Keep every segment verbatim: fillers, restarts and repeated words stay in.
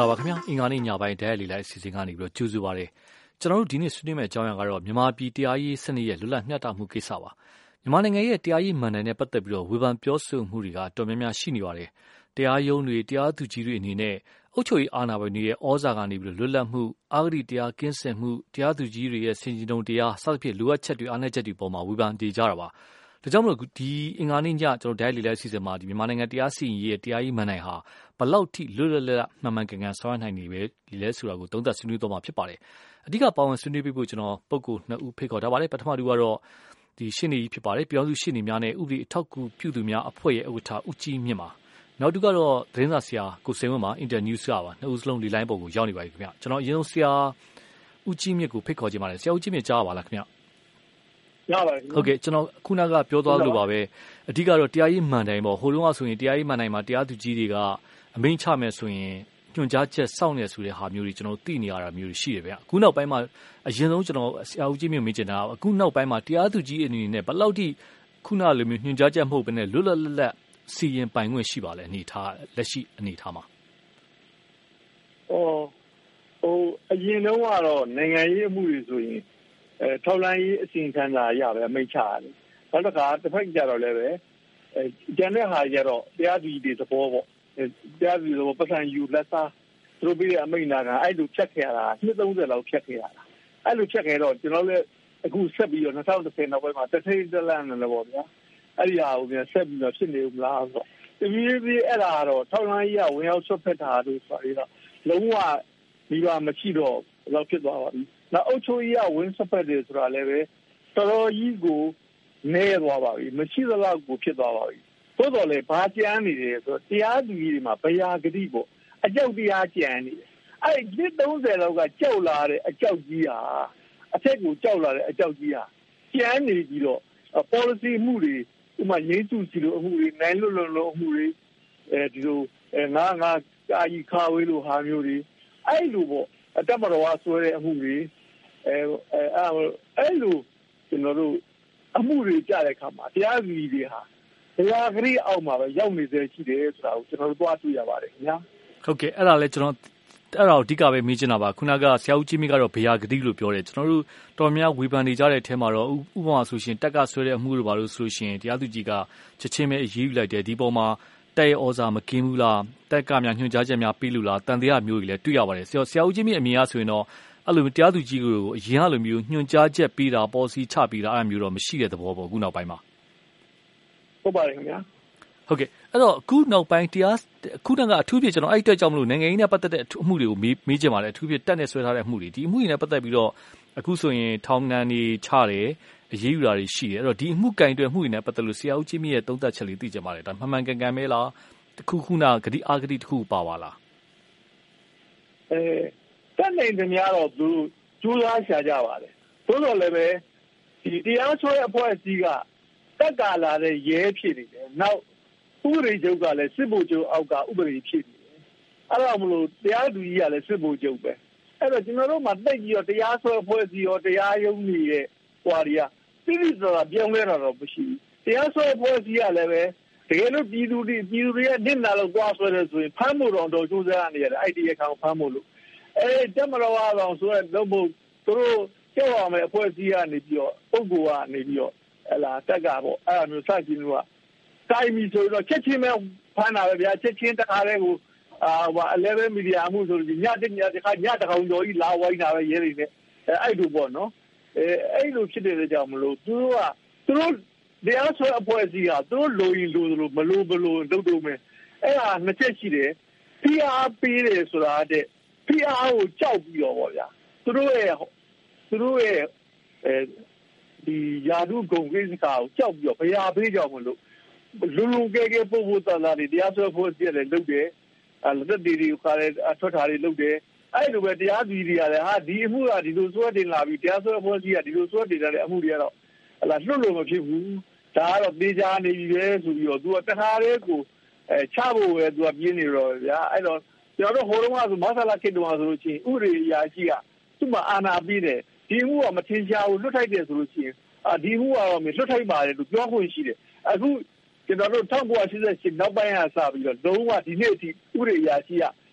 လာပါခင်ဗျာအင်္ဂါနေ့ညပိုင်းတဲလီလိုက်အစီအစဉ်ကနေပြီးတော့ကြိုးစုပါတယ်ကျွန်တော်တို့ဒီနေ့ဆွေးနွေးမယ့်အကြောင်းအရာကတော့မြန်မာပြည်တရားရေးစနစ်ရဲ့လွတ်လပ်မျှတမှုကိစ္စပါမြန်မာနိုင်ငံရဲ့တရားရေးမှန်တယ်နဲ့ပတ်သက်ပြီးတော့ဝေဖန်ပြောဆိုမှုတွေကတော်များများရှိနေပါတယ်တရားရုံးတွေတရားသူကြီးတွေအနေနဲ့အုပ်ချုပ်ရေးအာဏာပိုင်တွေရဲ့ဩဇာကနေပြီးတော့လွတ်လပ်မှုအာဂတိတရားကင်းစင်မှုတရားသူကြီးတွေရဲ့စင်ကြင်တုံတရားစသဖြင့်လိုအပ်ချက်တွေအားနည်းချက်တွေပေါ်မှာဝေဖန်တည်ကြတာပါဒါကြောင့်မလို့ဒီအင်္ဂါနေ့ညကျွန်တော်ဒိုင်လီလိုက်စီစဉ်မှာဒီမြန်မာနိုင်ငံတရားစီရင်ရေးတရားရေးမှန်နိုင်ဟာဘလောက်ထိလွတ်လွတ်လပ်လပ်မှန်မှန်ကန်ကန်ဆောင်ရွက်နိုင်နေပဲဒီလဲဆိုတာကိုသုံးသပ်ဆွေးနွေးသွားမှာဖြစ်ပါတယ်အဓိကပါဝင်ဆွေးနွေးပေးဖို့ကျွန်တော်ပုဂ္ဂိုလ်နှစ်ဦးဖိတ်ခေါ်ထားပါတယ်ပထမတူကတော့ဒီရှင်းနေကြီးဖြစ်ပါတယ်ပြောင်းစုရှင်းနေများနဲ့ဥပဒေအထောက်အကူပြုသူများအဖွဲ့ရဲ့ဥက္ကဋ္ဌဦးကြီးမြင့်ပါနောက်တူကတော့သတင်းစာဆရာကိုစိန်ဝင်းပါအင်တာနျူးဆရာပါနှစ်ဦးစလုံးဒီလိုင်းပုံကိုရောက်နေပါပြီခင်ဗျကျွန်တော်အရင်ဆုံးဆရာဦးကြီးမြင့်ကိုဖိတ်ခေါ်ခြင်းပါတယ်ဆရာဦးကြီးမြင့်ကြားပါလားခင်ဗျရပါတယ်ဟုတ်ကဲ့ကျွန်တော်ခုနကပြောသွားလို့ပါပဲအဓိကတော့တရားရေးမှန်တိုင်းပေါ့ဟိုတုန်းကဆိုရင်တရားရေးမှန်တိုင်းမှာတရားသူကြီးတွေကအမိန့်ချမယ်ဆိုရင်ညွှန်ကြားချက်စောင့်နေဆိုတဲ့ဟာမျိုးတွေကျွန်တော်သိနေရတာမျိုးတွေရှိတယ်ဗျအခုနောက်ပိုင်းမှာအရင်ဆုံးကျွန်တော်ဆရာဦးကြီးမြင့်မေးချင်တာအခုနောက်ပိုင်းမှာတရားသူကြီးအနေနဲ့ဘယ်လောက်ထိခုနလိုမျိုးညွှန်ကြားချက်မဟုတ်ဘဲနဲ့လွတ်လွတ်လပ်လပ်စီရင်ပိုင်ခွင့်ရှိပါလဲအနေထားလက်ရှိအနေထားမှာဟိုဟိုအရင်တုန်းကတော့နိုင်ငံရေးအမှုတွေဆိုရင်အဲထောက်လိုင်းရေးအစီအခံစာရပဲအမိန့်ချရတယ်နောက်တစ်ခါတစ်ဖက်ကြတော့လည်းပဲအဲကျန်တဲ့ဟာကြတော့တရားသူကြီးတွေသဘောပေါ့တရားသူကြီးတွေပတ်စံယူလက်စားသူတို့ပြီးတဲ့အမိန့်နာကအဲ့လိုဖြတ်ခဲ့ရတာနှစ်သုံးဆယ်လောက်ဖြတ်ခဲ့ရတာအဲ့လိုဖြတ်ခဲ့တော့ကျွန်တော်လည်းအခုဆက်ပြီးတော့၂၀၁၀နောက်ပိုင်းမှာတထိတ်တလန့်နဲ့လည်းပေါ့ဗျာအဲ့ဒီဟာကိုပြန်ဆက်ပြီးတော့ဖြစ်နေဦးမလားဆိုတော့ဒီပြီးအဲ့ဒါတော့ထောက်လိုင်းကြီးကဝင်ရောက်ဆွတ်ဖက်တာတို့ဆိုပြီးတော့လုံးဝဒီပါမရှိတော့လောက်ဖြစ်သွားပါပြီနောက်အုပ်ချုပ်ရေးကဝင်ဆွတ်ဖက်တယ်ဆိုတာလည်းပဲတော်တော်ကြီးကိုနေသွားပါပြီမရှိသလောက်ကိုဖြစ်သွားပါပြီသို့တော်လည်းဘာကြမ်းနေတယ်ဆိုတော့တရားသူကြီးတွေမှာဗျာဂတိပေါ့အကြောက်တရားကြမ်းနေတယ်အဲ့ဒီသုံးဆယ်လောက်ကကြောက်လာတဲ့အကြောက်ကြီးဟာအထက်ကိုကြောက်လာတဲ့အကြောက်ကြီးဟာကြမ်းနေပြီးတော့ policy မှုတွေဥပမာရင်းစုစီလိုအမှုတွေနိုင်လွတ်လွတ်လို့အမှုတွေအဲဒီလိုငါငါအာကြီးခါဝေးလို့ဟာမျိုးတွေအဲ့လိုပေါ့အတက်မတော်ဝါဆွဲတဲ့အမှုတွေအဲအဲအဲ့လိုကျွန်တော်တို့အမှုတွေကြားတဲ့အခါမှာတရားသူကြီးတွေဟာတရားဂရိအောက်မှာပဲရောက်နေသေးရှိတယ်ဆိုတာကိုကျွန်တော်တို့သွားတွေ့ရပါတယ်ခင်ဗျာဟုတ်ကဲ့အဲ့ဒါလည်းကျွန်တော်အဲ့ဒါကိုအဓိကပဲမေးချင်တာပါခုနကဆရာဦးကြီးမြင့်ကတော့ဗျာဂတိလို့ပြောတယ်ကျွန်တော်တို့တော်များဝေဖန်နေကြတဲ့အထဲမှာတော့ဥပမာဆိုရှင်တက်ကဆွဲတဲ့အမှုတွေပါလို့ဆိုရှင်တရားသူကြီးကချက်ချင်းပဲအရေးယူလိုက်တယ်ဒီပေါ်မှာတက်ရဲ့ဩဇာမကင်းဘူးလားတက်ကများညွှန်ကြားချက်များပေးလို့လားတန်တရားမျိုးကြီးလည်းတွေ့ရပါတယ်ဆရာဆရာဦးကြီးမြင့်အမြင်အရဆိုရင်တော့အဲ့လိုတရားသူကြီးကိုအရင်ကလိုမျိုးညွှန်ကြားချက်ပေးတာပေါ်စီချပေးတာအဲ့လိုမျိုးတော့မရှိတဲ့သဘောပေါ့အခုနောက်ပိုင်းမှာဟုတ်ပါတယ်ခင်ဗျာဟုတ်ကဲ့အဲ့တော့အခုနောက်ပိုင်းတရားအခုတန်းကအထူးဖြစ်ကျွန်တော်အဲ့အတွက်ကြောင့်မလို့နိုင်ငံရေးနဲ့ပတ်သက်တဲ့အမှုတွေကိုမေးမေးချင်ပါတယ်အထူးဖြစ်တက်နဲ့ဆွဲထားတဲ့အမှုတွေဒီအမှုတွေနဲ့ပတ်သက်ပြီးတော့အခုဆိုရင်ထောင်ဒဏ်တွေချတယ်အရေးယူတာတွေရှိတယ်အဲ့တော့ဒီအမှုကင်တွေအမှုတွေနဲ့ပတ်သက်လို့ဆရာဦးကြီးမြင့်ရဲ့သုံးသပ်ချက်လေးသိချင်ပါတယ်ဒါမှန်မှန်ကန်ကန်ပဲလားတခုခုနာဂတိအာဂတိတခုပါပါလားအဲတက်နိုင်တယ်များတော့သူကြိုးစားရှာကြပါတယ်သို့တော်လည်းပဲဒီတရားဆွဲအဖွဲ့အစည်းကတက်ကာလာတဲ့ရဲဖြစ်နေတယ်နောက်ဥပဒေချုပ်ကလည်းစစ်ဗိုလ်ချုပ်အောက်ကဥပဒေဖြစ်နေတယ်အဲ့တော့မလို့တရားသူကြီးကလည်းစစ်ဗိုလ်ချုပ်ပဲအဲ့တော့ကျွန်တော်တို့မှတိတ်ပြီးတော့တရားဆွဲအဖွဲ့အစည်းရောတရားရုံးတွေရဲ့ဟွာတွေကတိတိကျကျပြောင်းလဲတာတော့မရှိဘူးတရားဆွဲအဖွဲ့အစည်းကလည်းပဲတကယ်လို့ပြည်သူတွေပြည်သူတွေရဲ့နစ်နာလို့သွားဆွဲတယ်ဆိုရင်ဖမ်းဖို့တော့တော့ကြိုးစားနေရတယ်အဲ့ဒီအခါဖမ်းဖို့လို့အဲတက်မတော်အောင်ဆိုတော့ဘုသူတို့ကြောက်ရမယ်အဖွဲ့အစည်းကနေပြီးတော့ပုဂ္ဂိုလ်ကနေပြီးတော့ဟလာတက်ကပေါ့အဲ့လိုမျိုးစကြည့်လို့ကတိုင်းမီဆိုတော့ချက်ချင်းပဲဖမ်းတာပဲဗျာချက်ချင်းတခါတည်းကိုအာဟိုelevenမီဒီယာမှုဆိုလို့ညတစ်ညတစ်ခါညတစ်ကောင်ကျော်ကြီးလာဝိုင်းတာပဲရဲတွေနဲ့အဲအဲ့လိုပေါ့နော်အဲအဲ့လိုဖြစ်တဲ့ကြောင့်မလို့သူတို့ကသူတို့တရားဆွဲအဖွဲ့အစည်းကသူတို့လိုရင်လိုလို့မလိုဘလို့လုပ်တော့မယ်အဲ့ဒါနှစ်ချက်ရှိတယ် P R ပေးတယ်ဆိုတာတဲ့ P R ကိုကြောက်ပြီးတော့ပေါ့ဗျာသူတို့ရဲ့သူတို့ရဲ့အဲဒီယာဒုဂုံကိစ္စကိုကြောက်ပြီးတော့ဗျာပေးကြောင်မလို့လူလူကဲကဲပို့ဖို့တလာတွေတရားစွဲဖို့ပြည့်တယ်လုပ်တယ်အဲလက်တီတွေခါရဲအထွက်ထားတွေလုပ်တယ်အဲ့လိုပဲတရားသူကြီးတွေကလည်းဟာဒီအမှုကဒီလိုစွဲတင်လာပြီးတရားစွဲဖို့ကြီးကဒီလိုစွဲတင်လာတဲ့အမှုတွေကတော့ဟလာလွတ်လို့မဖြစ်ဘူးဒါကတော့တေချာနေပြီပဲဆိုပြီးတော့သူကတခါတည်းကိုအဲချဖို့ပဲသူကပြင်းနေတော့ဗျာအဲ့တော့ကျွန်တော်တို့ဟိုတုန်းကဆိုမဆလာခေတ္တမှာဆိုလို့ရှိရင်ဥပဒေအရာရှိကသူ့မှာအာဏာပြီးတယ်ဒီမှုကမထင်ရှားဘူးလွတ်ထိုက်တယ်ဆိုလို့ရှိရင်အာဒီမှုကတော့မလွတ်ထိုက်ပါတယ်လို့ပြောခွင့်ရှိတယ်အခုကျွန်တော်တို့၁၉၈၈နောက်ပိုင်းကစပြီးတော့လုံးဝဒီနေ့အထိဥပဒေအရာရှိက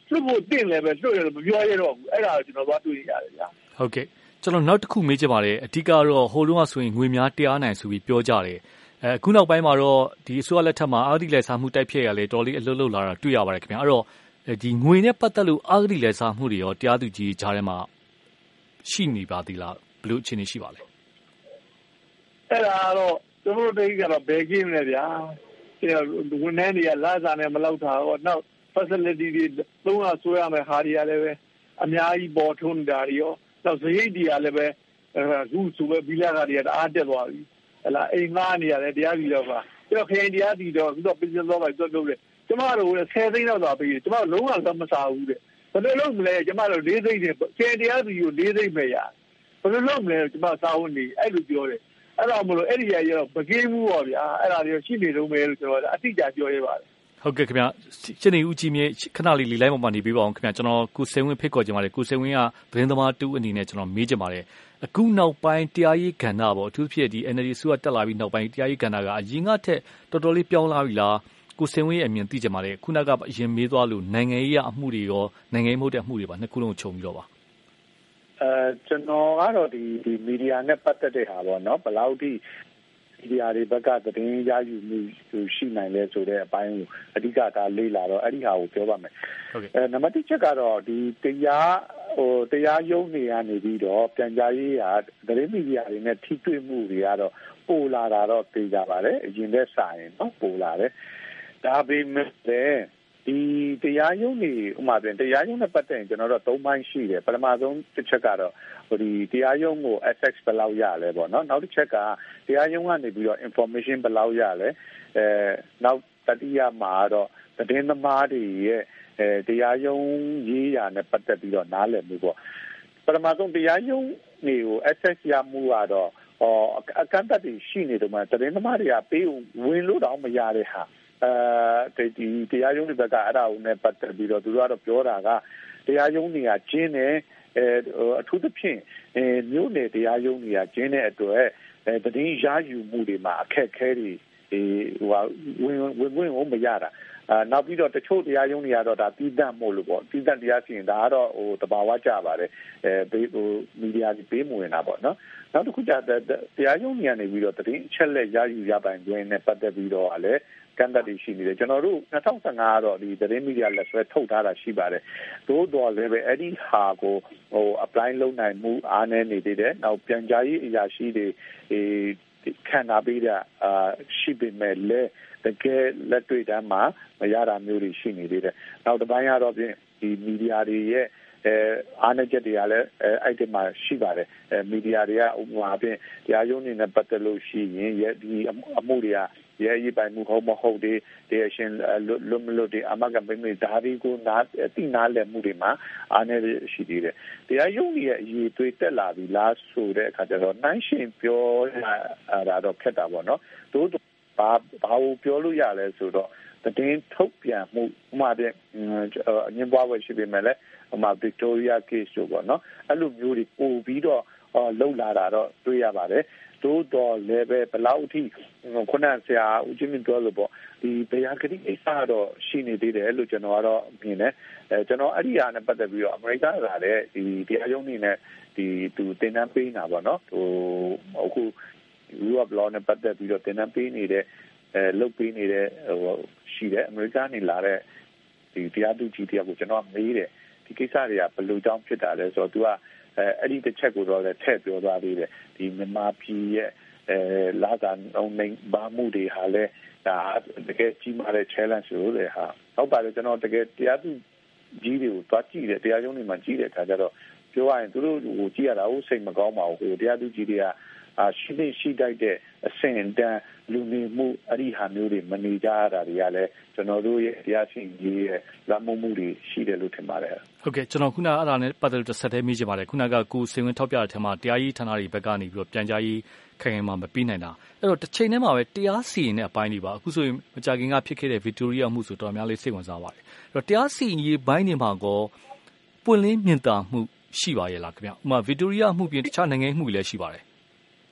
လွတ်ဖို့တင့်လည်းပဲလွတ်ရလို့မပြောရတော့ဘူးအဲ့ဒါကိုကျွန်တော်သွားတွေ့ရတယ်ဗျာဟုတ်ကဲ့ကျွန်တော်နောက်တစ်ခုမေးချင်ပါတယ်အဓိကတော့ဟိုတုန်းကဆိုရင်ငွေများတရားနိုင်ဆိုပြီးပြောကြတယ်အဲအခုနောက်ပိုင်းမှာတော့ဒီအစိုးရလက်ထက်မှာအာဂတိလက်စားမှုတိုက်ဖျက်ရလဲတော်လေးအလွတ်လွတ်လာတာတွေ့ရပါတယ်ခင်ဗျာအဲ့တော့ဒီငွေနဲ့ပတ်သက်လို့အာဂတိလက်စားမှုတွေရောတရားသူကြီးကြားထဲမှာရှိနေပါသေးလားဘယ်လိုအခြေအနေရှိပါလဲအဲ့ဒါတော့ကျွန်တော်တို့ကတော့ဘယ်ကင်းလဲဗျာဝန်ထမ်းတွေကလာစားနဲ့မလောက်တာတော့နောက် facility တွေသုံးရဆွဲရမယ်ဟာတွေကလည်းပဲအများကြီးပေါ်ထွန်းနေတာတွေရောနောက်စရိတ်တွေကလည်းပဲအခုဆိုပဲဘီလာကတွေကတအားတက်သွားပြီဟလာအိမ်ငှားနေရတယ်တရားပြီးတော့ပါပြီးတော့ခရင်တရားပြီးတော့ပြီးတော့ပြည်သောပါတွတ်လို့လေကျမတို့ဆယ်သိန်းလောက်သာပေးတယ်ကျမတို့လုံးဝမစားဘူးတဲ့ဘယ်လိုလုပ်မလဲကျမတို့လေးသိန်းနဲ့ခရင်တရားပြီးကိုလေးသိန်းပဲရဘယ်လိုလုပ်မလဲကျမစားဝင်နေအဲ့လိုပြောတယ်အဲ့တော့မလို့အဲ့ဒီရရောမကင်းဘူးပေါ့ဗျာအဲ့ဒါတွေရှိနေတော့မယ်လို့ကျွန်တော်အတိအကျပြောရပါတယ်ဟုတ်ကဲ့ခင်ဗျာရှင်းနေဦးကြီးမြေခဏလေးလီလိုက်ပေါ်မှာနေပြီးပါအောင်ခင်ဗျာကျွန်တော်ကိုစိန်ဝင်းဖိတ်ခေါ်ကြပါလေကိုစိန်ဝင်းကသတင်းသမားတူအနေနဲ့ကျွန်တော်မေးကြပါလေအခုနောက်ပိုင်းတရားရေးကဏ္ဍပေါ့အထူးဖြစ်ဒီ N L D စုကတက်လာပြီးနောက်ပိုင်းတရားရေးကဏ္ဍကအရင်ကထက်တော်တော်လေးပြောင်းလာပြီလားကိုစိန်ဝင်းရဲ့အမြင်သိကြပါလေခုနကအရင်မေးသွားလို့နိုင်ငံရေးအမှုတွေရောနိုင်ငံရေးမဟုတ်တဲ့အမှုတွေပါနှစ်ခုလုံးခြုံပြီးတော့ပါအဲကျွန်တော်ကတော့ဒီဒီမီဒီယာနဲ့ပတ်သက်တဲ့ဟာပေါ့နော်ဘယ်လောက်ထိမီဒီယာတွေဘက်ကသတင်းရယူမှုရှိနိုင်လဲဆိုတဲ့အပိုင်းကိုအဓိကဒါလေ့လာတော့အဲ့ဒီဟာကိုပြောပါမယ်ဟုတ်ကဲ့အဲနံပါတ်တစ်ချက်ကတော့ဒီတရားဟိုတရားရုံးတွေကနေပြီးတော့ပြန်ကြားရေးဟာသတင်းမီဒီယာတွေနဲ့ထိတွေ့မှုတွေကတော့ပိုလာတာတော့သိကြပါတယ်အရင်ကစာရင်နော်ပိုလာတယ်ဒါပေမဲ့ဒီတရားရုံးတွေဥပမာပြန်တရားရုံးနဲ့ပတ်သက်ရင်ကျွန်တော်တို့သုံးပိုင်းရှိတယ်ပထမဆုံးတစ်ချက်ကတော့ဟိုဒီတရားရုံးကို access ဘယ်လောက်ရလဲပေါ့နော်နောက်တစ်ချက်ကတရားရုံးကနေပြီးတော့ information ဘယ်လောက်ရလဲအဲနောက်တတိယမှာတော့သတင်းသမားတွေရဲ့အဲတရားရုံးရေးရာနဲ့ပတ်သက်ပြီးတော့နားလည်မှုပေါ့ပထမဆုံးတရားရုံးတွေကို access ရမှုကတော့ဟောအကန့်အသတ်တွေရှိနေတော့မှသတင်းသမားတွေကပေးဝင်လို့တော့မရတဲ့ဟာအဲဒီတရားရုံးတွေဘက်ကအဲ့ဒါနဲ့ပတ်သက်ပြီးတော့သူတို့ကတော့ပြောတာကတရားရုံးတွေကကျင်းတယ်အဲအထူးသဖြင့်အဲမြို့နယ်တရားရုံးတွေကကျင်းတဲ့အတွက်အဲတည်င်းရယူမှုတွေမှာအခက်အခဲတွေဟိုဝင်ဝင်ဝင်ဝင်မရတာအာနောက်ပြီးတော့တချို့တရားရုံးတွေကတော့ဒါတီးတန့်မို့လို့ပေါ့တီးတန့်တရားစီရင်ဒါကတော့ဟိုတဘာဝကြပါတယ်အဲဘေးဟိုမီဒီယာတွေပေးမဝင်တာပေါ့နော်နောက်တစ်ခုကျတရားရုံးတွေကနေပြီးတော့တည်င်းအချက်လက်ရယူရပိုင်ခွင့်နဲ့ပတ်သက်ပြီးတော့လည်းကန့်သတ်တွေရှိနေတယ်ကျွန်တော်တို့၂၀၁၅ကတော့ဒီသတင်းမီဒီယာလက်ဆွဲထုတ်ထားတာရှိပါတယ်သို့တော်လည်းပဲအဲ့ဒီဟာကိုဟို apply လုပ်နိုင်မှုအားနည်းနေသေးတယ်နောက်ပြန်ကြားရေးအရာရှိတွေဒီခံနာပေးတာအာရှိပေမဲ့လည်းတကယ်လက်တွေ့တမ်းမှာမရတာမျိုးတွေရှိနေသေးတယ်နောက်တစ်ပိုင်းကတော့ပြင်ဒီမီဒီယာတွေရဲ့အဲအားနည်းချက်တွေကလည်းအဲအဲ့ဒီမှာရှိပါတယ်အဲမီဒီယာတွေကဥပမာဖြင့်တရားရုံးနေနဲ့ပတ်သက်လို့ရှိရင်ဒီအမှုတွေကရဲရေးပိုင်မှုဟုတ်မဟုတ်ဒီတရားရှင်လွတ်မလွတ်ဒီအမကပိမိဓာရီကိုနာတိနာလည်းမှုတွေမှာအားနည်းရှိသေးတယ်တရားရုံးရဲ့အရေးသွေးတက်လာပြီလားဆိုတဲ့အခါကျတော့နိုင်ရှင်ပြောရတာတော့ခက်တာပေါ့နော်တို့ဘာဘာကိုပြောလို့ရလဲဆိုတော့တည်င်းထုတ်ပြန်မှုဥမာပြအငင်းပွားဝယ်ရှိပေမဲ့လည်းဥမာ Victoria case တို့ပေါ့နော်အဲ့လိုမျိုးတွေပို့ပြီးတော့လှုပ်လာတာတော့တွေ့ရပါတယ်တိုးတော်လည်းပဲဘလောက်အထိခုနဆရာဦးချင်းမြင့်ပြောလို့ပေါ့ဒီတရားကတိအစတော့ရှိနေသေးတယ်လို့ကျွန်တော်ကတော့မြင်တယ်အဲကျွန်တော်အဲ့ဒီဟာနဲ့ပတ်သက်ပြီးတော့အမေရိကန်ကလည်းဒီတရားရုံးနေနဲ့ဒီသူတင်နန်းပေးနေတာပေါ့နော်ဟိုအခု rule of law နဲ့ပတ်သက်ပြီးတော့တင်နန်းပေးနေတဲ့အဲလုတ်ပေးနေတဲ့ဟိုရှိတယ်အမေရိကန်နေလာတဲ့ဒီတရားသူကြီးတရားကိုကျွန်တော်မေးတယ်ဒီကိစ္စတွေကဘယ်လိုကြောင့်ဖြစ်တာလဲဆိုတော့ तू ကအဲအဲ့ဒီတစ်ချက်ကိုတော့လည်းထည့်ပြောသွားသေးတယ်ဒီမြန်မာပြည်ရဲ့အဲလာတာအောင်နေဘာမှုတွေဟာလဲဒါတကယ်ကြီးမားတဲ့ challenge လို့လေဟာဟုတ်ပါတယ်ကျွန်တော်တကယ်တရားသူကြီးတွေကိုတွားကြည့်တယ်တရားရုံးတွေမှာကြည့်တဲ့အခါကျတော့ပြောရရင်သူတို့ဟိုကြည့်ရတာဟုတ်စိတ်မကောင်းပါဘူးဟိုတရားသူကြီးတွေကအာရှိနေရှိတတ်တဲ့အဆင့်တန်းလူနေမှုအရိဟာမျိုးတွေမနေကြရတာတွေကလည်းကျွန်တော်တို့ရဲ့တရားရှင်ကြီးရဲ့လက်မှုမှုတွေရှိတယ်လို့ထင်ပါတယ်ဟုတ်ကဲ့ကျွန်တော်ခုနအဲ့ဒါနဲ့ပတ်သက်လို့ဆက်သေးမိချင်ပါတယ်ခုနကကိုစင်ဝင်းထောက်ပြတဲ့ထဲမှာတရားရေးဌာနတွေဘက်ကနေပြီးတော့ပြန်ကြားရေးခိုင်ခိုင်မာမပြီးနိုင်တာအဲ့တော့တစ်ချိန်တည်းမှာပဲတရားစီရင်တဲ့အပိုင်းတွေပါအခုဆိုရင်မကြာခင်ကဖြစ်ခဲ့တဲ့ Victoria မှုဆိုတော်များလေးစိတ်ဝင်စားပါတယ်အဲ့တော့တရားစီရင်ရေးဘိုင်းတွေမှာကောပွင့်လင်းမြင်သာမှုရှိပါရဲ့လားခင်ဗျဥပမာ Victoria မှုပြင်တခြားနိုင်ငံမှုတွေလည်းရှိပါတယ်ဟ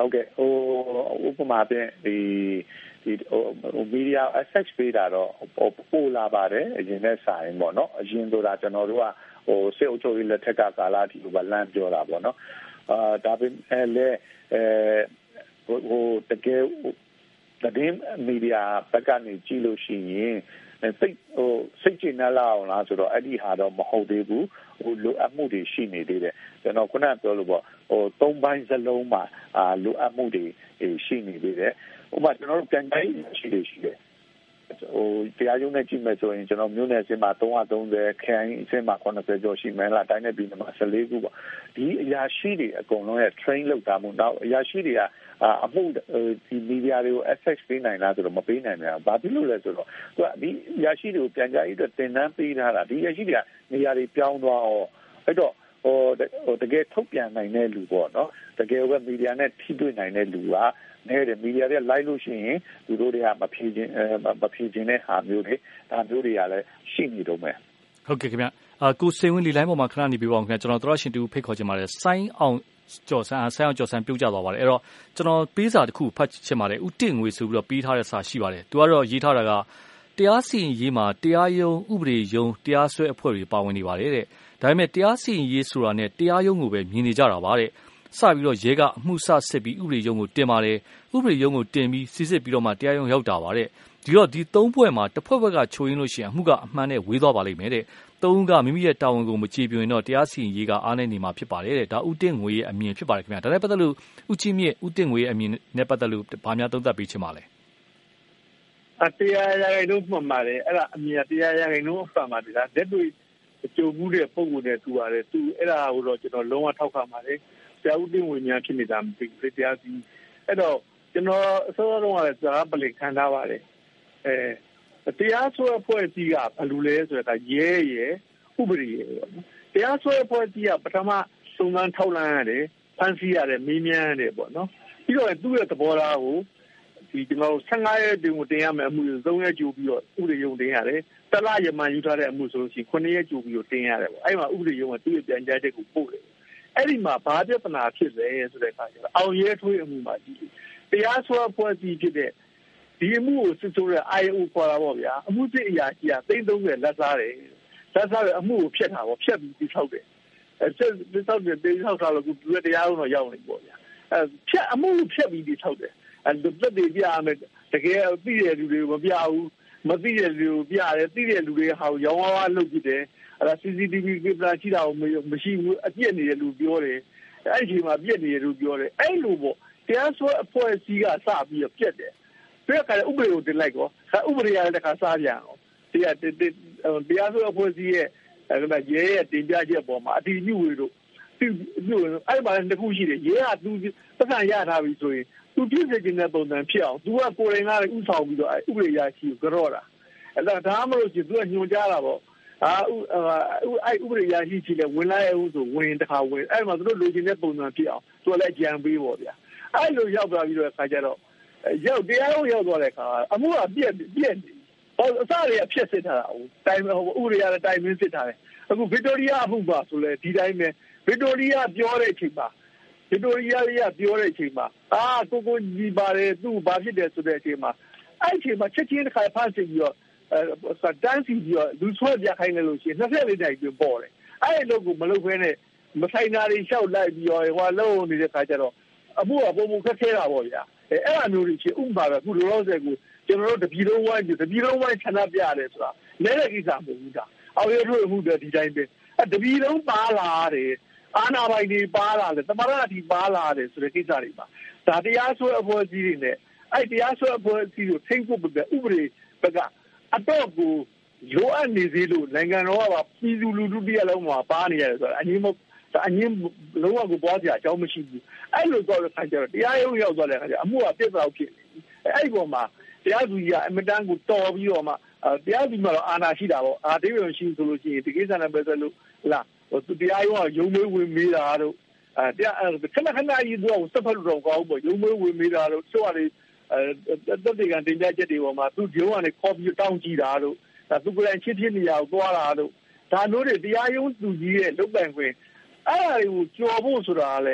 ဟုတ်ကဲ့ဟိုဥပမာဖြင့်ဒီဒီဟိုမီဒီယာ access ပေးတာတော့ပို့လာပါတယ်အရင်နဲ့စာရင်ပေါ့နော်အရင်ဆိုတာကျွန်တော်တို့ကဟိုစေအုပ်ချုပ်ရေးလက်ထက်ကကာလတီလိုပါလမ်းပြောတာပေါ့နော်အာဒါပေမဲ့လည်းအဲဟိုတကယ်တကယ်မီဒီယာဘက်ကနေကြည့်လို့ရှိရင်စိတ်ဟိုစိတ်ကျဉ်းလာအောင်လားဆိုတော့အဲ့ဒီဟာတော့မဟုတ်သေးဘူးဟိုလိုအပ်မှုတွေရှိနေသေးတယ်ကျွန်တော်ခုနကပြောလို့ပေါ့ဟိုသုံးပိုင်းစလုံးမှာအာလိုအပ်မှုတွေရှိနေသေးတယ်ဥပမာကျွန်တော်တို့ပြန်တိုင်းရှိနေရှိတယ်ဟိုတရားရုံးနဲ့ကြည့်မယ်ဆိုရင်ကျွန်တော်မြို့နယ်အဆင့်မှာသုံး၃၀ခရိုင်အဆင့်မှာ၇၀ကျော်ရှိမယ်လားတိုင်းနယ်ပြည်နယ်မှာ၁၄ခုပေါ့ဒီအရာရှိတွေအကုန်လုံးရဲ့ train လုပ်တာမို့နောက်အရာရှိတွေကအမှုဒီမီဒီယာတွေကို access ပေးနိုင်လားဆိုတော့မပေးနိုင်ဘူး။ဘာဖြစ်လို့လဲဆိုတော့သူကဒီရရှိတွေကိုပြန်ကြားရေးအတွက်တင်နန်းပေးထားတာဒီရရှိတွေကနေရာတွေပြောင်းသွားအောင်အဲ့တော့ဟိုဟိုတကယ်ထုတ်ပြန်နိုင်တဲ့လူပေါ့နော်တကယ်ပဲမီဒီယာနဲ့ထိတွေ့နိုင်တဲ့လူကနဲတယ်မီဒီယာတွေလိုက်လို့ရှိရင်သူတို့တွေကမဖြေခြင်းမဖြေခြင်းတဲ့ဟာမျိုးတွေဒါမျိုးတွေကလည်းရှိနေတော့မယ်ဟုတ်ကဲ့ခင်ဗျအာကိုစိန်ဝင်းဒီလိုင်းပေါ်မှာခဏနေပြပါအောင်ခင်ဗျကျွန်တော်တို့ရှင်တူဖိတ်ခေါ်ချင်ပါတယ်ဆိုင်းအောင်ကျော်ဆန်းဆိုင်းအောင်ကျော်ဆန်းပြုတ်ကြသွားပါတယ်အဲ့တော့ကျွန်တော်ပေးစာတစ်ခုဖတ်ချင်ပါတယ်ဥတင့်ငွေဆိုပြီးတော့ပေးထားတဲ့စာရှိပါတယ်သူကတော့ရေးထားတာကတရားစီရင်ရေးမှာတရားရုံးဥပဒေရုံးတရားစွဲအဖွဲ့တွေပါဝင်နေပါတယ်တဲ့ဒါပေမဲ့တရားစီရင်ရေးဆိုတာနဲ့တရားရုံးကိုပဲမြင်နေကြတာပါတဲ့စပြီးတော့ရဲကအမှုဆစစ်ပြီးဥပဒေရုံးကိုတင်ပါတယ်ဥပဒေရုံးကိုတင်ပြီးစစ်စစ်ပြီးတော့မှတရားရုံးရောက်တာပါတဲ့ဒီတော့ဒီသုံးဖွဲ့မှာတစ်ဖွဲ့ဘက်ကချိုးရင်းလို့ရှိရင်အမှုကအမှန်နဲ့ဝေးသွားပါလိမ့်မယ်တဲ့သုံးကမိမိရဲ့တာဝန်ကိုမကျေပြွင်တော့တရားစီရင်ရေးကအားနည်းနေမှာဖြစ်ပါတယ်တဲ့ဒါဥတင့်ငွေရဲ့အမြင်ဖြစ်ပါတယ်ခင်ဗျာဒါနဲ့ပတ်သက်လို့ဥချင်းမြင့်ဥတင့်ငွေရဲ့အမြင်နဲ့ပတ်သက်လို့ဘာများသုံးသပ်ပေးချင်ပါလဲအတရားရရင်တော့မှန်ပါတယ်အဲ့ဒါအမြင်တရားရရင်တော့မှန်ပါတယ်ဒါလက်တွေ့အကျိုးမှုတဲ့ပုံကိုနဲ့တူပါတယ်သူအဲ့ဒါကိုတော့ကျွန်တော်လုံးဝထောက်ခံပါတယ်တရားဥတင့်ငွေများဖြစ်နေတာမသိဘူးတရားစီအဲ့တော့ကျွန်တော်အစောဆုံးကလည်းစကားပလင်ခံထားပါတယ်အဲတရားစွဲအဖွဲ့အစည်းကဘယ်လိုလဲဆိုတော့ရဲရဲဥပဒေရဲပေါ့နော်တရားစွဲအဖွဲ့အစည်းကပထမစုံစမ်းထောက်လှမ်းရတယ်ဖန်ဆီးရတယ်မေးမြန်းရတယ်ပေါ့နော်ပြီးတော့သူ့ရဲ့သဘောထားကိုဒီကျွန်တော်၁၅ရက်တင်ကိုတင်ရမယ်အမှုသုံးရက်ကြိုပြီးတော့ဥပဒေရုံးတင်ရတယ်တလရမှန်ယူထားတဲ့အမှုဆိုလို့ရှိရင်ခုနှစ်ရက်ကြိုပြီးတော့တင်ရတယ်ပေါ့အဲ့မှာဥပဒေရုံးကသူ့ရဲ့ပြန်ကြားချက်ကိုပို့တယ်အဲ့ဒီမှာဘာပြဿနာဖြစ်လဲဆိုတဲ့အခါကျတော့အောင်ရဲထွေးအမှုမှာဒီတရားစွဲအဖွဲ့အစည်းဖြစ်တဲ့ဒီအမှုကိုစစ်ဆိုးတဲ့ I O ခေါ်တာပေါ့ဗျာအမှုစစ်အရာကြီးကသိန်းသုံးဆယ်လက်စားတယ်လက်စားတဲ့အမှုကိုဖျက်တာပေါ့ဖျက်ပြီးတိထောက်တယ်အဲတိထောက်တယ်တိထောက်တာလို့သူတရားရုံးတော့ရောက်နေပေါ့ဗျာအဲဖျက်အမှုဖျက်ပြီးတိထောက်တယ်အဲတက်တွေပြရမယ်တကယ်သိတဲ့လူတွေကိုမပြဘူးမသိတဲ့လူတွေကိုပြတယ်သိတဲ့လူတွေဟာရောင်းဝါးလုပ်ကြည့်တယ်အဲ့ဒါ C C T V ကင်မရာရှိတာကိုမရှိဘူးအပြည့်နေတဲ့လူပြောတယ်အဲ့ဒီအချိန်မှာပြည့်နေတဲ့လူပြောတယ်အဲ့လိုပေါ့တရားစွဲအဖွဲ့အစည်းကစပြီးတော့ပြက်တယ်ပြက်ကလည်းဥပဒေကိုတင်လိုက်ကောဥပဒေရတဲ့ခါစားပြန်အောင်တရားတရားစွဲအဖွဲ့အစည်းရဲ့အဲ့ဒါရဲရဲ့တင်ပြချက်ပေါ်မှာအတီးညွှေတို့သူညွှေအဲ့မှာတစ်ခုရှိတယ်ရဲကသူပတ်စံရထားပြီဆိုရင်သူပြည့်စုံခြင်းတဲ့ပုံစံဖြစ်အောင်သူကကိုယ်တိုင်ကလည်းဥဆောင်ပြီးတော့ဥပဒေရရှိကိုကြော့တာအဲ့ဒါဒါမှမဟုတ်ချင်သူကညွှန်ကြားတာပေါ့အာအဲ့ဥပဒေရရှိချင်တယ်ဝင်လာရဲ့ဥဆိုဝင်တခါဝင်အဲ့မှာသူတို့လိုချင်တဲ့ပုံစံဖြစ်အောင်သူကလည်းကြံပေးပေါ့ဗျာအဲ့လိုရောက်သွားပြီးတော့အခါကျတော့ရောက်တရားရုံးရောက်သွားတဲ့အခါအမှုကပြက်ပြက်နေဟောအစတွေအဖြစ်စစ်ထားတာဟုတ်တိုင်ဟိုဥပဒေရတဲ့တိုင်မင်းစစ်ထားတယ်အခုဗစ်တိုးရီးယားအမှုပါဆိုလဲဒီတိုင်းပဲဗစ်တိုးရီးယားပြောတဲ့အချိန်မှာဗစ်တိုးရီးယားကပြောတဲ့အချိန်မှာအာကိုကိုကြီးပါတယ်သူ့ဘာဖြစ်တယ်ဆိုတဲ့အချိန်မှာအဲ့အချိန်မှာချက်ချင်းတစ်ခါဖမ်းစစ်ပြီးတော့အဲတန်းစီပြီးတော့လူဆွဲပြခိုင်းတယ်လို့ရှိရင်နှစ်ရက်လေးတိုင်ပြင်ပေါ်တယ်အဲ့ဒီလို့ကိုမလုပ်ခဲနဲ့မဆိုင်တာတွေလျှောက်လိုက်ပြီးတော့ဟိုလုံးနေတဲ့ခါကျတော့အမှုကပုံပုံခက်ခဲတာပေါ့ဗျာအဲအဲ့အမျိုးတွေချင်းဥပမာပဲအခုလောလောဆယ်ကိုကျွန်တော်တို့တပြည်လုံးဝိုင်းတပြည်လုံးဝိုင်းခြံပြရတယ်ဆိုတာလဲတဲ့ကိစ္စမဟုတ်ဘူးဒါအောင်ရတို့မှုတွေဒီတိုင်းပဲအဲတပြည်လုံးပါလာတယ်အာဏာပိုင်တွေပါလာတယ်တမရတီပါလာတယ်ဆိုတဲ့ကိစ္စတွေပါဒါတရားစွဲအဖွဲ့အစည်းတွေနဲ့အဲ့တရားစွဲအဖွဲ့အစည်းကိုထိန်းဖို့ပဲဥပဒေဘက်ကအတော့ကိုလိုအပ်နေသေးလို့နိုင်ငံတော်ကပါပြည်သူလူထုတရက်လုံးမှာပါနေရတယ်ဆိုတာအငင်းမအငင်းလုံးဝကိုပွားစရာအကြောင်းမရှိဘူးအဲ့လိုတော့ခါကျတော့တရားရုံးရောက်သွားတဲ့ခါကျအမှုကပြစ်သွားဖြစ်နေအဲ့ဒီပေါ်မှာတရားသူကြီးကအမတန်းကိုတော်ပြီးတော့မှတရားသူကြီးမှာတော့အာဏာရှိတာပေါ့အာတိတ်ရုံရှိဆိုလို့ရှိရင်ဒီကိစ္စနဲ့ပဲဆိုလို့လားဟိုတရားရုံးကရုံးမေးဝင်မေးတာတို့အဲတရားခဏခဏကြီးတော့စက်ဖက်လို့တော့ကောင်းပေါ့ရုံးမေးဝင်မေးတာတို့ဆိုရတယ်အဲတက်တေကန်တင်ပြချက်တွေပေါ်မှာသူရုံးကနေခေါ်ပြီးတောင်းကြည့်တာတို့ဒါသူကလည်းချစ်ဖြစ်နေရအောင်သွားတာတို့ဒါမျိုးတွေတရားရုံးသူကြီးရဲ့လုပ်ပိုင်ခွင့်အဲ့ဒါတွေကိုကြော်ဖို့ဆိုတာလည်းသူ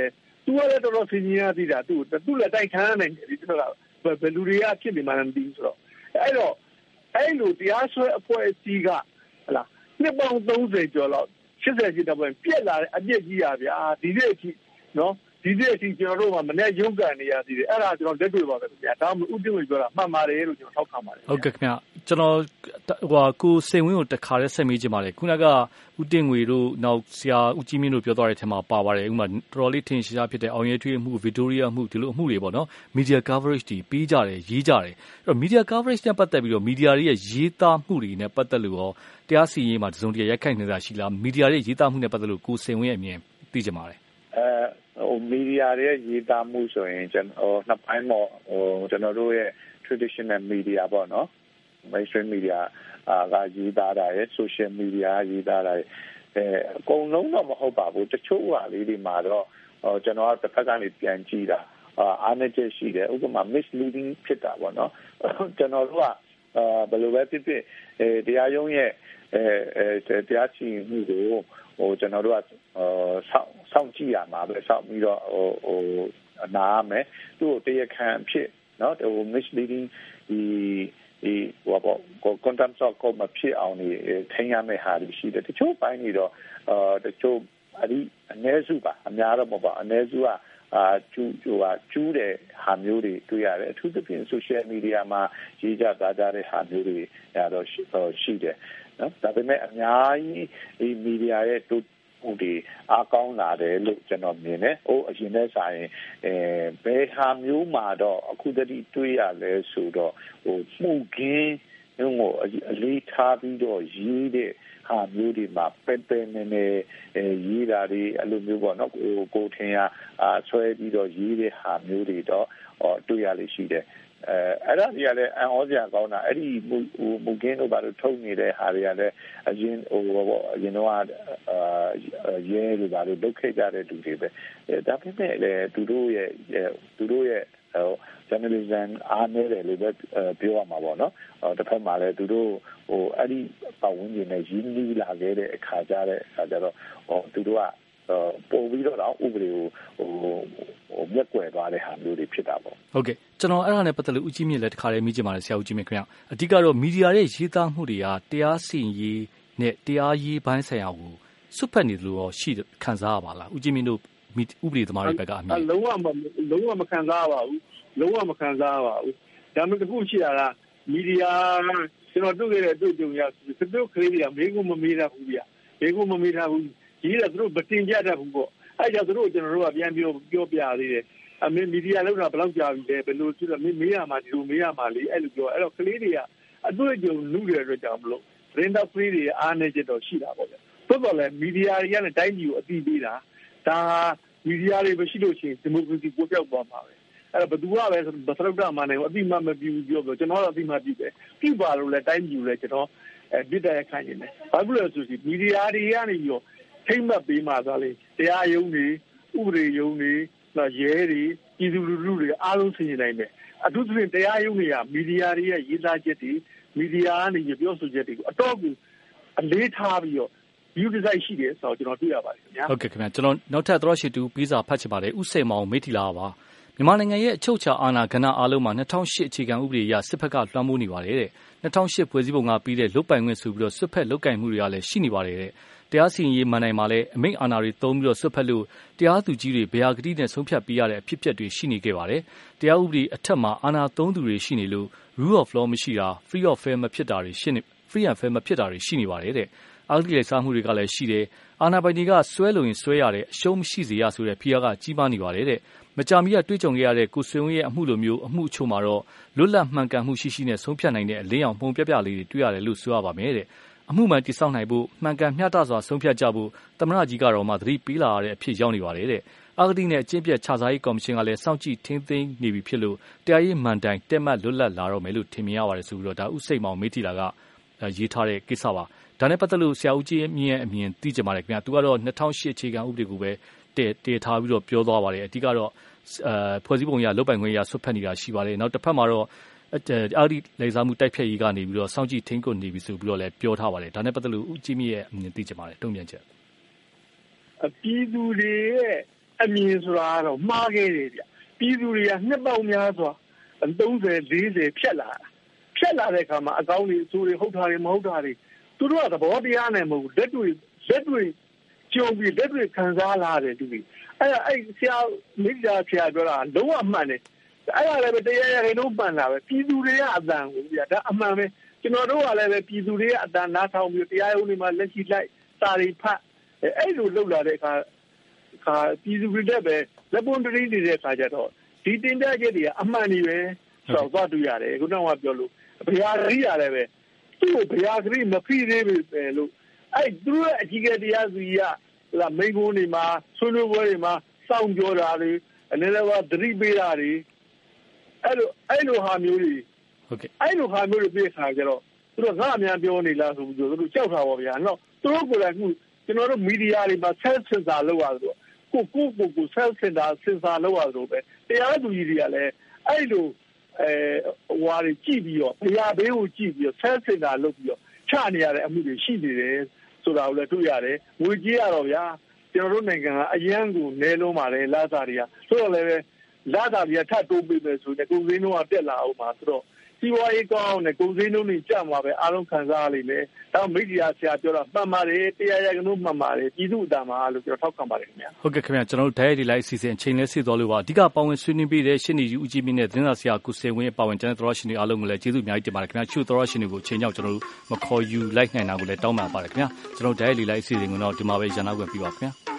သူကလည်းတော်တော်ဆင်ញင်ရသေးတာသူသူလည်းတိုက်ခန်းနိုင်တယ်ဒီတော့ဘယ်လူတွေကဖြစ်နေမှန်းမသိဘူးဆိုတော့အဲ့တော့အဲ့လိုတရားစွဲအဖွဲ့အစည်းကဟလာနှစ်ပေါင်းသုံးဆယ်ကျော်လောက်ရှစ်ဆယ်ရှိတော့ပြက်လာတဲ့အပြစ်ကြီးရဗျာဒီနေ့အထိနော်ဒီနေ့အထိကျွန်တော်တို့ကမနေ့ရုံးကန်နေရသေးတယ်အဲ့ဒါကျွန်တော်လက်တွေ့ပါပဲခင်ဗျာဒါမှမဟုတ်ဥပဒေဝင်ပြောတာမှန်ပါတယ်လို့ကျွန်တော်ထောက်ခံပါတယ်ဟုတ်ကဲ့ခင်ဗျာကျွန်တော်ဟိုကိုစိန်ဝင်းကိုတခါတည်းဆက်မေးကြည့်ပါလေခုနကဦးတင်ငွေတို့နောက်ဆရာဦးကြီးမင်းတို့ပြောသွားတဲ့အထက်မှာပါပါတယ်ဥပမာတော်တော်လေးထင်ရှားရှားဖြစ်တဲ့အောင်ရဲထွေးအမှုဗီတိုးရီးယားအမှုဒီလိုအမှုတွေပေါ့နော် media coverage တွေပေးကြတယ်ရေးကြတယ်အဲ့တော့ media coverage နဲ့ပတ်သက်ပြီးတော့ media တွေရဲ့ရေးသားမှုတွေနဲ့ပတ်သက်လို့ရောတရားစီရင်မှာတစုံတရာရိုက်ခိုက်နေတာရှိလား media တွေရေးသားမှုနဲ့ပတ်သက်လို့ကိုစိန်ဝင်းရဲ့အမြင်သိကြပါလေအဲဟို media တွေရဲ့ရေးသားမှုဆိုရင်ကျွန်တော်နှစ်ပိုင်းတော့ဟိုကျွန်တော်တို့ရဲ့ traditional media ပေါ့နော် mainstream media အာကရေးသားတာရဲ့ social media ရေးသားတာရဲ့အဲအကုန်လုံးတော့မဟုတ်ပါဘူးတချို့ဟာလေးတွေမှာတော့ဟိုကျွန်တော်ကတစ်ဖက်ကနေပြန်ကြည့်တာအားနည်းချက်ရှိတယ်ဥပမာ misleading ဖြစ်တာပေါ့နော်ကျွန်တော်တို့ကအာဘယ်လိုပဲဖြစ်ဖြစ်အဲတရားရုံးရဲ့အဲအဲတရားစီရင်မှုကိုဟိုကျွန်တော်တို့ကဆောက်ဆောက်ကြည့်ရမှာပဲဆောက်ပြီးတော့ဟိုဟိုနားမယ်သူ့ကိုတရားခံဖြစ်နော်ဟို misleading ဒီဒီဟိုပေါ့ contempt of court မဖြစ်အောင်နေထိန်းရမယ့်ဟာတွေရှိတယ်တချို့ပိုင်းတွေတော့အာတချို့အဲ့ဒီအနည်းစုပါအများတော့မဟုတ်ပါအနည်းစုကအာကျူးဟိုဟာကျူးတဲ့ဟာမျိုးတွေတွေ့ရတယ်အထူးသဖြင့် social media မှာရေးကြသားကြတဲ့ဟာမျိုးတွေအဲတော့ရှိတယ်နော်ဒါပေမဲ့အများကြီးဒီ media ရဲ့တူဟိုဒီအားကောင်းလာတယ်လို့ကျွန်တော်မြင်တယ်ဟိုအရင်နဲ့ဆိုင်အဲဘယ်ဟာမျိုးမှာတော့အခုတည်းတွေ့ရလဲဆိုတော့ဟိုမှုကင်းဟိုအလေးထားပြီးတော့ရေးတဲ့ဟာမျိုးတွေမှာပဲပဲနေနေရေးတာတွေအဲ့လိုမျိုးပေါ့နော်ကိုကိုထင်ရအာဆွဲပြီးတော့ရေးတဲ့ဟာမျိုးတွေတော့တွေ့ရလိမ့်ရှိတယ်အဲအဲ့ဒါတွေကလည်းအံ့ဩစရာကောင်းတာအဲ့ဒီဟိုမူကင်းတို့ဘာလို့ထုံနေတဲ့ဟာတွေကလည်းအရင်ဟိုပေါ့အရင်တော့အာရဲတွေဘာလို့လုတ်ခဲ့ကြတဲ့သူတွေပဲဒါပေမဲ့လည်းသူတို့ရဲ့သူတို့ရဲ့ဟို journalism အားနည်းတယ်လို့ပဲပြောရမှာပေါ့နော်တစ်ဖက်မှာလည်းသူတို့ဟိုအဲ့ဒီပတ်ဝန်းကျင်နဲ့ရင်းနှီးလာခဲ့တဲ့အခါကြတဲ့အခါကျတော့ဟိုသူတို့ကပို့ပြီးတော့ဥပဒေကိုဟိုဟိုမြက်ကွယ်သွားတဲ့ဟာမျိုးတွေဖြစ်တာပေါ့ဟုတ်ကဲ့ကျွန်တော်အဲ့ဒါနဲ့ပတ်သက်လို့ဦးကြီးမြင့်လည်းတခါလေးမိချင်ပါတယ်ဆရာဦးကြီးမြင့်ခင်ဗျအဓိကတော့မီဒီယာရဲ့ရေးသားမှုတွေကတရားစီရင်ရေးနဲ့တရားရေးပိုင်းဆိုင်ရာကိုစွတ်ဖက်နေတယ်လို့ရောရှိခံစားရပါလားဦးကြီးမြင့်တို့ဥပဒေသမားတွေဘက်ကအမြင်လုံးဝလုံးဝမခံစားရပါဘူးလုံးဝမခံစားရပါဘူးဒါမှမဟုတ်တခုရှိတာကမီဒီယာကျွန်တော်တွေ့ခဲ့တဲ့အတွေ့အကြုံရသူတို့ကလေးတွေကမေးခွန်းမမေးတတ်ဘူးဗျမေးခွန်းမမေးတတ်ဘူးရေးတယ်သူတို့မတင်ပြတတ်ဘူးပေါ့အဲ့ကြောင့်သူတို့ကျွန်တော်တို့ကပြန်ပြောပြောပြသေးတယ်အမေမီဒီယာလောက်တာဘယ်လောက်ကြာပြီလဲဘယ်လိုဖြစ်လဲမေးရမှာဒီလိုမေးရမှာလေအဲ့လိုပြောအဲ့တော့ကလေးတွေကအတွေ့အကြုံလူတွေအတွက်ကြောင့်မလို့သတင်းတောက်ကလေးတွေအားနေချက်တော့ရှိတာပေါ့ဗျသို့တော်လည်းမီဒီယာတွေကလည်းတိုင်းပြည်ကိုအသိပေးတာဒါမီဒီယာတွေမရှိလို့ရှိရင်ဒီမိုကရေစီကိုပြောက်သွားမှာပဲအဲ့တော့ဘယ်သူကပဲဘသရုတ်ကမှနိုင်ဘူးအတိမမပြူပြောပြောကျွန်တော်တော့အတိမပြူပဲပြပါလို့လဲတိုင်းပြည်ကိုလည်းကျွန်တော်အဲပြစ်တဲ့ခိုင်းနေတယ်ဘာဖြစ်လို့လဲဆိုရင်မီဒီယာတွေကနေပြီးတော့ထိမ့်မှတ်ပေးမှသာလေတရားရုံးတွေဥပဒေရုံးတွေရဲတွေပြည်သူလူထုတွေအားလုံးဆင်ခြင်နိုင်တယ်အထူးသဖြင့်တရားရုံးတွေကမီဒီယာတွေရဲ့ရေးသားချက်တွေမီဒီယာကနေပြောဆိုချက်တွေကိုအတော့ကိုအလေးထားပြီးတော့ယူဒီဇိုင်းရှိတယ်ဆိုတော့ကျွန်တော်တွေ့ရပါတယ်ခင်ဗျာဟုတ်ကဲ့ခင်ဗျာကျွန်တော်နောက်ထပ်သောရှိတူပြီးစာဖတ်ချင်ပါတယ်ဥစိန်မောင်မိထီလာပါမြန်မာနိုင်ငံရဲ့အချုပ်အခြာအာဏာကဏ္ဍအားလုံးမှာ၂၀၀၈အခြေခံဥပဒေအရစစ်ဘက်ကလွှမ်းမိုးနေပါတယ်တဲ့၂၀၀၈ဖွဲ့စည်းပုံကပြီးတဲ့လုတ်ပိုင်ခွင့်ဆိုပြီးတော့စစ်ဘက်လုတ်ကင်မှုတွေကလည်းရှိနေပါတယ်တဲ့တရားစီရင်ရေးမှန်နိုင်မှာလဲအမိန့်အာဏာတွေသုံးပြီးတော့စစ်ဘက်လို့တရားသူကြီးတွေဘယာဂတိနဲ့ဆုံးဖြတ်ပေးရတဲ့အဖြစ်အပျက်တွေရှိနေခဲ့ပါတယ်တရားဥပဒေအထက်မှာအာဏာသုံးသူတွေရှိနေလို့ rule of law မရှိတာ free of fair မဖြစ်တာတွေရှိနေ free and fair မဖြစ်တာတွေရှိနေပါတယ်တဲ့အာဂတိလိုက်စားမှုတွေကလည်းရှိတယ်အာဏာပိုင်တွေကဆွဲလို့ရင်ဆွဲရတယ်အရှုံးမရှိစေရဆိုတဲ့ဖိအားကကြီးမားနေပါတယ်တဲ့မကြာမီကတွေ့ကြုံခဲ့ရတဲ့ကိုဆွေဝင်းရဲ့အမှုလိုမျိုးအမှုအချို့မှာတော့လွတ်လပ်မှန်ကန်မှုရှိရှိနဲ့ဆုံးဖြတ်နိုင်တဲ့အလင်းရောင်ပုံပြပြလေးတွေတွေ့ရတယ်လို့ဆိုရပါမယ်တဲ့အမှုမှန်တိစောက်နိုင်ဖို့မှန်ကန်မျှတစွာဆုံးဖြတ်ကြဖို့သမ္မတကြီးကတော့မှသတိပေးလာရတဲ့အဖြစ်ရောက်နေပါတယ်တဲ့အာဂတိနဲ့အကျင့်ပြတ်ခြားစားရေးကော်မရှင်ကလည်းစောင့်ကြည့်ထင်းသိမ်းနေပြီဖြစ်လို့တရားရေးမှန်တိုင်တက်မှတ်လွတ်လပ်လာတော့မယ်လို့ထင်မြင်ရပါတယ်ဆိုပြီးတော့ဒါဥစိတ်မောင်မေးထီလာကရေးထားတဲ့ကိစ္စပါဒါနဲ့ပတ်သက်လို့ဆရာဦးကြီးမြင့်ရဲ့အမြင်သိကြပါတယ်ခင်ဗျာသူကတော့၂၀၀၈အခြေခံဥပဒေကိုပဲတည်တည်ထားပြီးတော့ပြောသွားပါတယ်အဓိကတော့အဲဖွဲ့စည်းပုံရလုတ်ပိုင်ခွင့်ရဆွတ်ဖက်နေတာရှိပါတယ်နောက်တစ်ဖက်မှာတော့အာဒီလေစားမှုတိုက်ဖြတ်ရေးကနေပြီးတော့စောင့်ကြည့်ထင်းကွနေပြီဆိုပြီးတော့လည်းပြောထားပါတယ်ဒါနဲ့ပတ်သက်လို့ဦးကြီးမြင့်ရဲ့အမြင်သိကြပါတယ်တုံ့ပြန်ချက်အပြည်သူတွေရဲ့အမြင်ဆိုတာကတော့မှားခဲ့တယ်ဗျပြည်သူတွေကနှစ်ပေါင်းများစွာသုံးဆယ်လေးဆယ်ဖြတ်လာတာဖြတ်လာတဲ့အခါမှာအကောင်းတွေအဆိုးတွေဟုတ်တာတွေမဟုတ်တာတွေသူတို့ကသဘောတရားနဲ့မဟုတ်လက်တွေ့လက်တွေ့ကြုံပြီးလက်တွေ့ခံစားလာတယ်သူတွေအဲ့ဒါအဲ့ဆရာမိသားဆရာပြောတာလုံးဝမှန်တယ်အဲ့ဒါလည်းပဲတရားရရင်တော့မှန်တာပဲပြည်သူတွေကအတန်ကိုဗျာဒါအမှန်ပဲကျွန်တော်တို့ကလည်းပဲပြည်သူတွေကအတန်နားထောင်ပြီးတရားရုံးတွေမှာလက်ရှိလိုက်စာရီဖတ်အဲ့လိုလုပ်လာတဲ့အခါအခါပြည်သူတွေလည်းပဲလက်ပွန်တရီနေတဲ့အခါကျတော့ဒီတင်ပြချက်တွေကအမှန်ကြီးပဲဆိုတော့သွားတွေ့ရတယ်ခုနကပြောလို့ဘုရားကြီးရတယ်ပဲသူ့ကိုဘုရားကြီးမဖိသေးဘူးပဲလို့အဲ့သူတို့ရဲ့အကြီးကတရားစီကလာမိန်ကုန်းတွေမှာဆွေးနွေးပွဲတွေမှာစောင့်ပြောတာတွေအနေနဲ့ကသတိပေးတာတွေအဲ့လိုအဲ့လိုဟာမျိုးတွေဟုတ်ကဲ့အဲ့လိုဟာမျိုးတွေပြေးခါကြတော့သူတို့ငါအများပြောနေလားဆိုပြီးသူတို့ကြောက်တာပါဗျာနော်သူတို့ကလည်းအခုကျွန်တော်တို့မီဒီယာတွေမှာ self censor လုပ်ရဆိုကိုကိုကိုကို self censor censor လုပ်ရဆိုပဲတရားသူကြီးတွေကလည်းအဲ့လိုအဲဟွာတွေကြည့်ပြီးတော့ဘုရားဘေးကိုကြည့်ပြီးတော့ self censor လုပ်ပြီးတော့ချနေရတဲ့အမှုတွေရှိနေတယ်ဆိုတာကိုလည်းတွေ့ရတယ်ငွေကြေးရတော့ဗျာကျွန်တော်တို့နိုင်ငံကအရန်ကိုနဲလုံးပါတယ်လာစာတွေကဆိုတော့လည်းလာစာတွေကထပ်တိုးပေးမယ်ဆိုရင်ကုန်စည်နှုန်းကတက်လာအောင်ပါဆိုတော့စီးပွားရေးကောင်းနဲ့ကုန်စည်နှုန်းတွေကျမှာပဲအားလုံးခံစားရလိမ့်မယ်။ဒါမိဒီယာဆရာပြောတာမှန်ပါတယ်တရားရကနှုန်းမှန်ပါတယ်ပြည်သူ့အတန်မှာလို့ကျွန်တော်ထောက်ခံပါတယ်ခင်ဗျာ။ဟုတ်ကဲ့ခင်ဗျာကျွန်တော်တို့ဓာတ်ရိုက်ဒီလိုက်အစီအစဉ်အချိန်နဲ့ဆက်သွားလို့ပါအဓိကပါဝင်ဆွေးနွေးပေးတဲ့ရှင်းနေယူဦးကြီးမြင့်နဲ့သတင်းစာဆရာကိုစေဝင်းပါဝင်ကျန်တဲ့သောရရှင်တွေအားလုံးကိုလည်းကျေးဇူးအများကြီးတင်ပါတယ်ခင်ဗျာ။ရှုသောရရှင်တွေကိုအချိန်ကြောင့်ကျွန်တော်တို့မခေါ်ယူလိုက်နိုင်တာကိုလည်းတောင်းပန်ပါတယ်ခင်ဗျာ။ကျွန်တော်ဓာတ်ရိုက်ဒီလိုက်အစီအစဉ်ကိုတော့ဒီမှာပဲရန်နာခွင့်ပြုပါခင်ဗျာ။